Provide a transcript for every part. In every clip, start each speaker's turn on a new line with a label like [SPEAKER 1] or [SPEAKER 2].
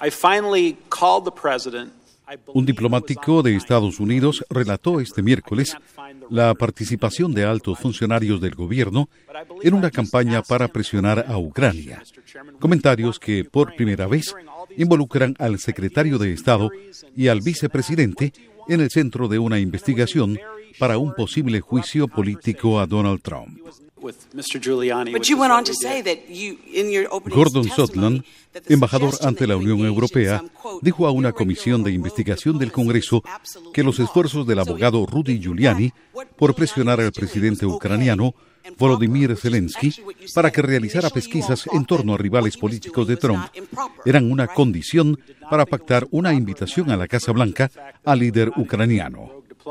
[SPEAKER 1] Un diplomático de Estados Unidos relató este miércoles la participación de altos funcionarios del gobierno en una campaña para presionar a Ucrania. Comentarios que, por primera vez, involucran al secretario de Estado y al vicepresidente en el centro de una investigación para un posible juicio político a Donald Trump. Gordon Sondland, embajador ante la Unión Europea, dijo a una comisión de investigación del Congreso que los esfuerzos del abogado Rudy Giuliani por presionar al presidente ucraniano Volodymyr Zelensky para que realizara pesquisas en torno a rivales políticos de Trump eran una condición para pactar una invitación a la Casa Blanca al líder ucraniano.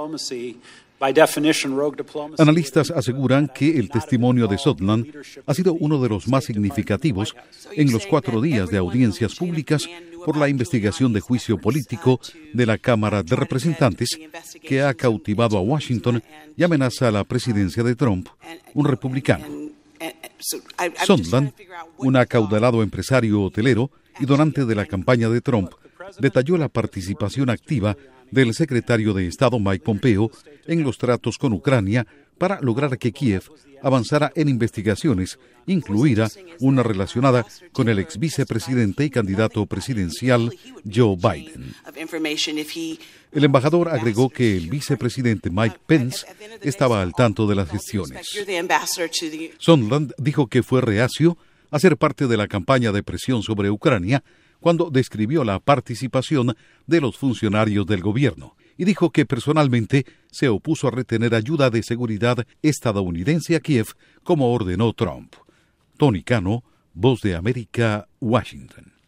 [SPEAKER 1] Analistas aseguran que el testimonio de Sondland ha sido uno de los más significativos en los 4 días de audiencias públicas por la investigación de juicio político de la Cámara de Representantes que ha cautivado a Washington y amenaza a la presidencia de Trump, un republicano. Sondland, un acaudalado empresario hotelero y donante de la campaña de Trump, detalló la participación activa del secretario de Estado Mike Pompeo en los tratos con Ucrania para lograr que Kiev avanzara en investigaciones, incluida una relacionada con el ex vicepresidente y candidato presidencial Joe Biden. El embajador agregó que el vicepresidente Mike Pence estaba al tanto de las gestiones. Sondland dijo que fue reacio a ser parte de la campaña de presión sobre Ucrania cuando describió la participación de los funcionarios del gobierno y dijo que personalmente se opuso a retener ayuda de seguridad estadounidense a Kiev, como ordenó Trump. Tony Cano, Voz de América, Washington.